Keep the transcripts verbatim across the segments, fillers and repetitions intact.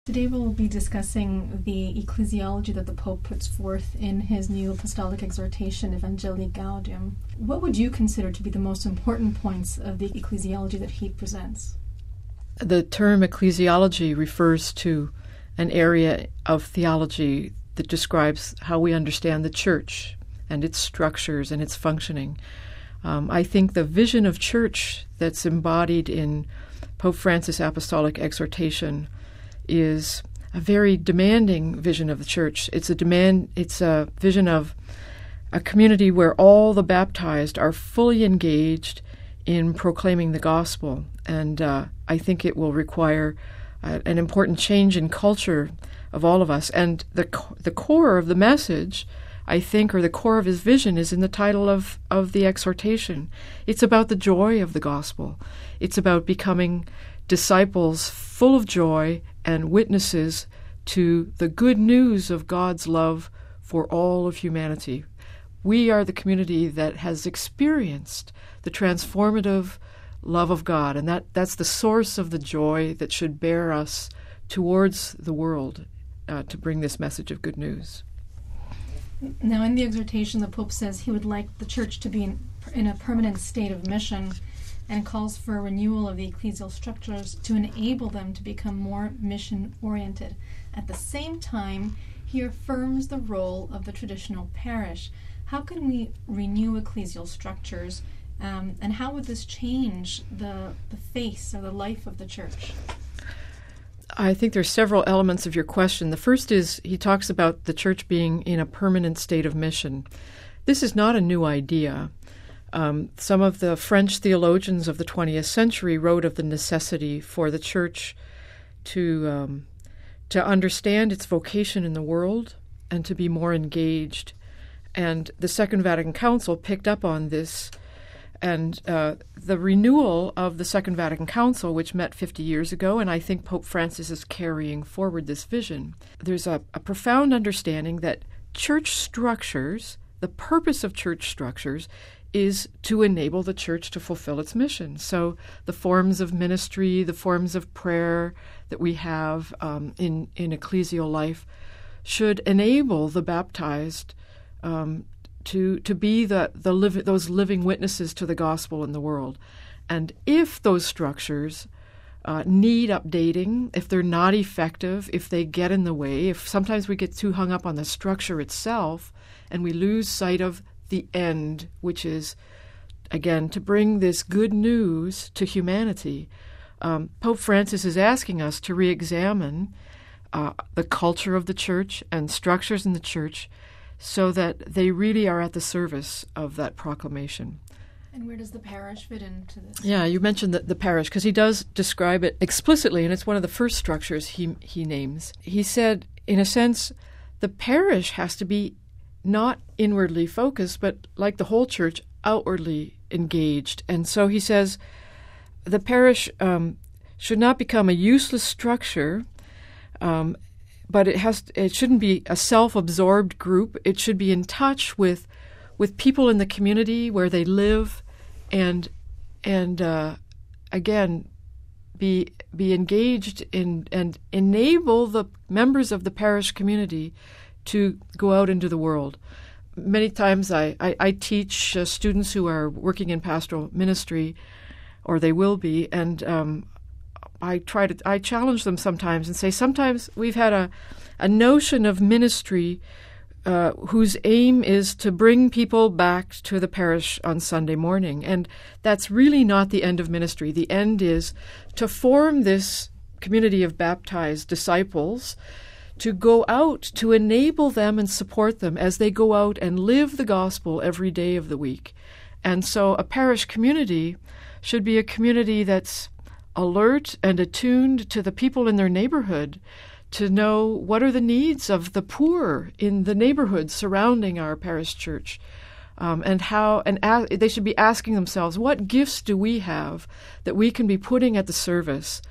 Today we'll be discussing the ecclesiology that the Pope puts forth in his new apostolic exhortation, Evangelii Gaudium. What would you consider to be the most important points of the ecclesiology that he presents? The term ecclesiology refers to an area of theology that describes how we understand the church and its structures and its functioning. Um, I think the vision of church that's embodied in Pope Francis' apostolic exhortation is a very demanding vision of the church. It's a demand. It's a vision of a community where all the baptized are fully engaged in proclaiming the gospel, and uh, I think it will require uh, an important change in culture of all of us. And the co- the core of the message, I think, or the core of his vision, is in the title of of the exhortation. It's about the joy of the gospel. It's about becoming disciples full of joy and witnesses to the good news of God's love for all of humanity. We are the community that has experienced the transformative love of God, and that, that's the source of the joy that should bear us towards the world uh, to bring this message of good news. Now, in the exhortation, the Pope says he would like the church to be in, in a permanent state of mission, and calls for a renewal of the ecclesial structures to enable them to become more mission-oriented. At the same time, he affirms the role of the traditional parish. How can we renew ecclesial structures, um, and how would this change the, the face or the life of the church? I think there's several elements of your question. The first is he talks about the church being in a permanent state of mission. This is not a new idea. Um, some of the French theologians of the twentieth century wrote of the necessity for the church to um, to understand its vocation in the world and to be more engaged. And the Second Vatican Council picked up on this, and uh, the renewal of the Second Vatican Council, which met fifty years ago, and I think Pope Francis is carrying forward this vision. There's a, a profound understanding that church structures, the purpose of church structures, is to enable the church to fulfill its mission. So the forms of ministry, the forms of prayer that we have um, in, in ecclesial life should enable the baptized um, to to be the, the liv- those living witnesses to the gospel in the world. And if those structures uh, need updating, if they're not effective, if they get in the way, if sometimes we get too hung up on the structure itself and we lose sight of the end, which is, again, to bring this good news to humanity. Um, Pope Francis is asking us to re-examine uh, the culture of the church and structures in the church so that they really are at the service of that proclamation. And where does the parish fit into this? Yeah, you mentioned the, the parish, because he does describe it explicitly, and it's one of the first structures he he names. He said, in a sense, the parish has to be not inwardly focused, but like the whole church, outwardly engaged. And so he says the parish um, should not become a useless structure, um, but it has it shouldn't be a self-absorbed group. It should be in touch with with people in the community where they live, and and uh, again be be engaged in and enable the members of the parish community to go out into the world. Many times I, I, I teach uh, students who are working in pastoral ministry, or they will be, and um, I try to I challenge them sometimes and say, sometimes we've had a, a notion of ministry uh, whose aim is to bring people back to the parish on Sunday morning, and that's really not the end of ministry. The end is to form this community of baptized disciples, to go out, to enable them and support them as they go out and live the gospel every day of the week. And so a parish community should be a community that's alert and attuned to the people in their neighborhood, to know what are the needs of the poor in the neighborhood surrounding our parish church, um, and how and a- they should be asking themselves, what gifts do we have that we can be putting at the service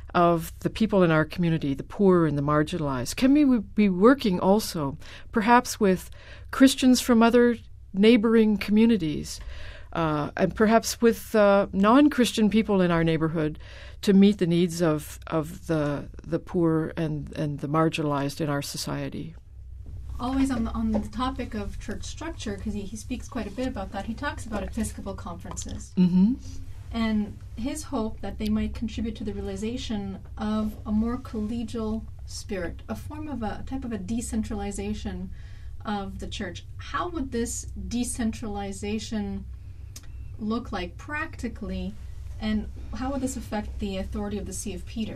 of the people in our community, the poor and the marginalized? Can we be working also perhaps with Christians from other neighboring communities, uh, and perhaps with uh, non-Christian people in our neighborhood, to meet the needs of, of the the poor and, and the marginalized in our society. Always on the, on the topic of church structure, because he, he speaks quite a bit about that, he talks about Episcopal conferences. Mm-hmm. And his hope that they might contribute to the realization of a more collegial spirit, a form of a, a type of a decentralization of the church. How would this decentralization look like practically, and how would this affect the authority of the See of Peter?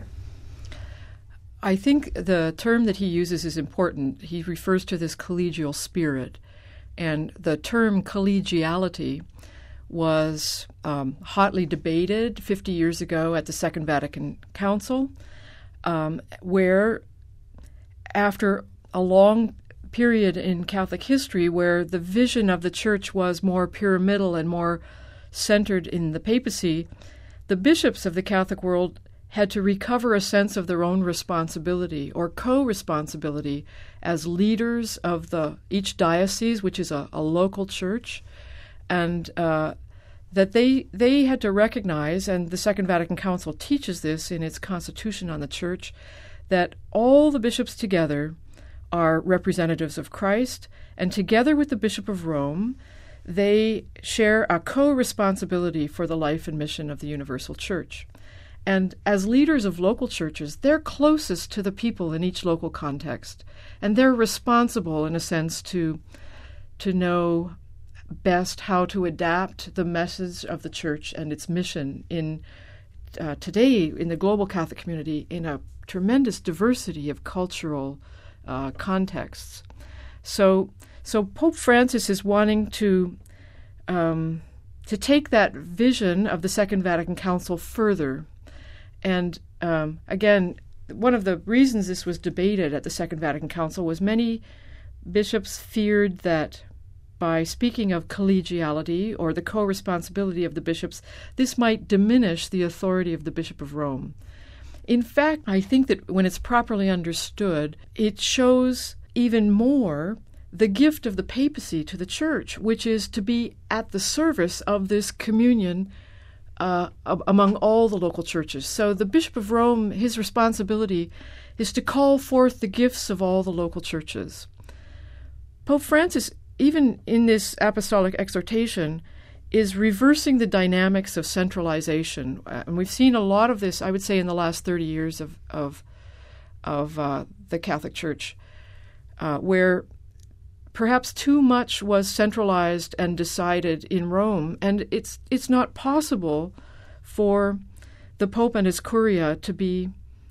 I think the term that he uses is important. He refers to this collegial spirit, and the term collegiality was um, hotly debated fifty years ago at the Second Vatican Council, um, where after a long period in Catholic history where the vision of the Church was more pyramidal and more centered in the papacy, the bishops of the Catholic world had to recover a sense of their own responsibility or co-responsibility as leaders of the each diocese, which is a, a local church, and uh, that they they had to recognize, and the Second Vatican Council teaches this in its Constitution on the Church, that all the bishops together are representatives of Christ, and together with the Bishop of Rome, they share a co-responsibility for the life and mission of the universal church. And as leaders of local churches, they're closest to the people in each local context, and they're responsible, in a sense, to to know best how to adapt the message of the church and its mission in uh, today in the global Catholic community in a tremendous diversity of cultural uh, contexts. So, so Pope Francis is wanting to um, to take that vision of the Second Vatican Council further. And um, again, one of the reasons this was debated at the Second Vatican Council was many bishops feared that by speaking of collegiality or the co-responsibility of the bishops, this might diminish the authority of the Bishop of Rome. In fact, I think that when it's properly understood, it shows even more the gift of the papacy to the Church, which is to be at the service of this communion uh, among all the local churches. So the Bishop of Rome, his responsibility is to call forth the gifts of all the local churches. Pope Francis, even in this apostolic exhortation, is reversing the dynamics of centralization. Uh, and we've seen a lot of this, I would say, in the last thirty years of of, of uh, the Catholic Church, uh, where perhaps too much was centralized and decided in Rome. And it's it's not possible for the Pope and his Curia to be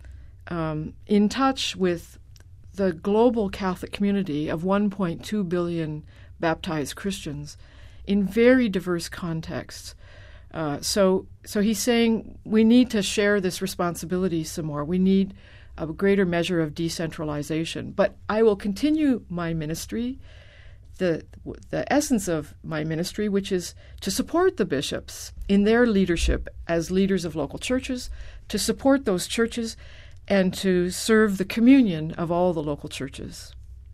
um, in touch with the global Catholic community of one point two billion baptized Christians in very diverse contexts. Uh, so so he's saying we need to share this responsibility some more. We need a greater measure of decentralization. But I will continue my ministry, the the essence of my ministry, which is to support the bishops in their leadership as leaders of local churches, to support those churches, and to serve the communion of all the local churches.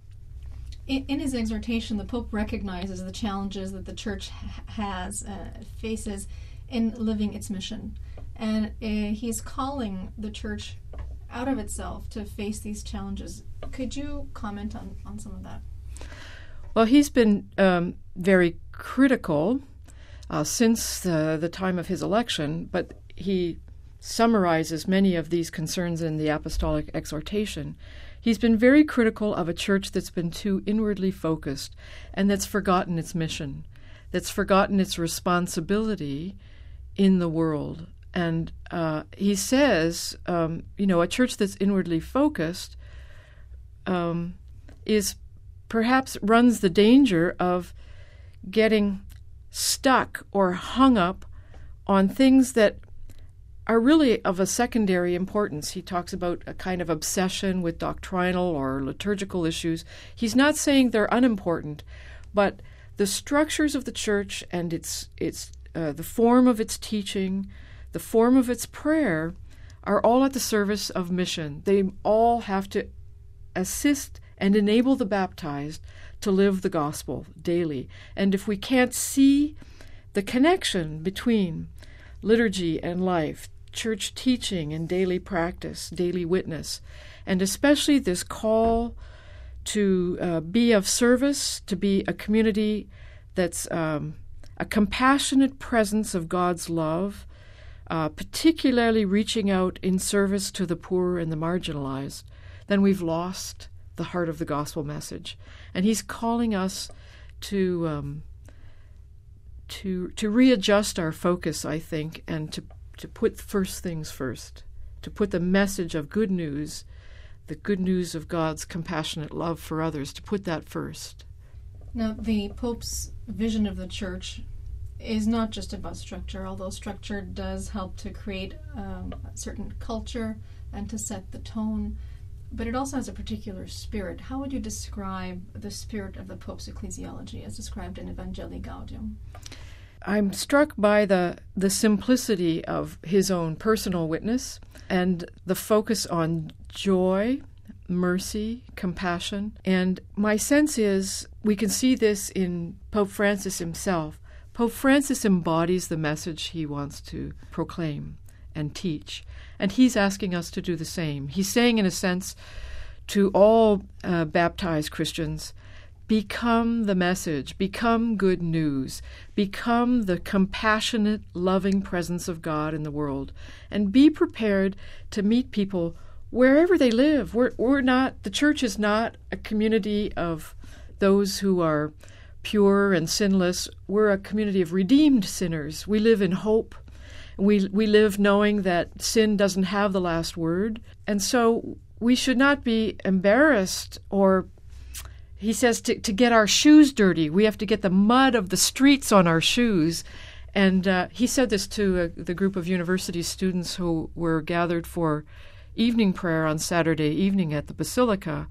In, in his exhortation, the Pope recognizes the challenges that the Church ha- has, uh, faces in living its mission. And uh, he's calling the Church out of itself to face these challenges. Could you comment on, on some of that? Well, he's been um, very critical uh, since the, the time of his election, but he summarizes many of these concerns in the apostolic exhortation. He's been very critical of a church that's been too inwardly focused and that's forgotten its mission, that's forgotten its responsibility in the world. And uh, he says, um, you know, a church that's inwardly focused um, is perhaps runs the danger of getting stuck or hung up on things that are really of a secondary importance. He talks about a kind of obsession with doctrinal or liturgical issues. He's not saying they're unimportant, but the structures of the church and its its uh, the form of its teaching, the form of its prayer, are all at the service of mission. They all have to assist and enable the baptized to live the gospel daily. And if we can't see the connection between liturgy and life, church teaching and daily practice, daily witness, and especially this call to uh, be of service, to be a community that's um, a compassionate presence of God's love, uh, particularly reaching out in service to the poor and the marginalized, then we've lost the heart of the gospel message. And he's calling us to um, to to readjust our focus, I think, and to, to put first things first, to put the message of good news, the good news of God's compassionate love for others, to put that first. Now, the Pope's vision of the Church is not just about structure, although structure does help to create um, a certain culture and to set the tone, but it also has a particular spirit. How would you describe the spirit of the Pope's ecclesiology as described in Evangelii Gaudium? I'm struck by the, the simplicity of his own personal witness and the focus on joy, mercy, compassion. And my sense is we can see this in Pope Francis himself. Pope Francis embodies the message he wants to proclaim and teach, and he's asking us to do the same. He's saying, in a sense, to all uh, baptized Christians, become the message, become good news, become the compassionate, loving presence of God in the world, and be prepared to meet people wherever they live. We're, we're not, the church is not a community of those who are pure and sinless. We're a community of redeemed sinners. We live in hope. We we live knowing that sin doesn't have the last word. And so we should not be embarrassed or, he says, to, to get our shoes dirty. We have to get the mud of the streets on our shoes. And uh, he said this to uh, the group of university students who were gathered for evening prayer on Saturday evening at the Basilica.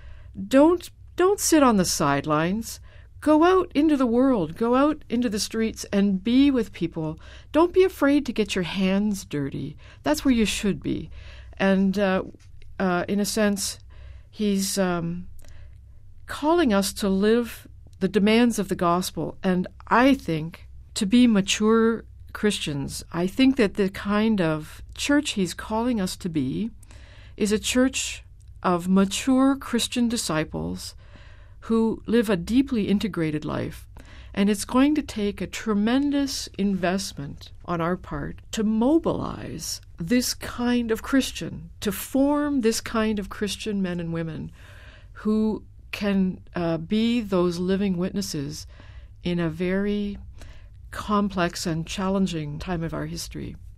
Don't don't sit on the sidelines. Go out into the world. Go out into the streets and be with people. Don't be afraid to get your hands dirty. That's where you should be. And uh, uh, in a sense, he's um, calling us to live the demands of the gospel. And I think to be mature Christians, I think that the kind of church he's calling us to be is a church of mature Christian disciples who live a deeply integrated life. And it's going to take a tremendous investment on our part to mobilize this kind of Christian, to form this kind of Christian men and women who can uh, be those living witnesses in a very complex and challenging time of our history.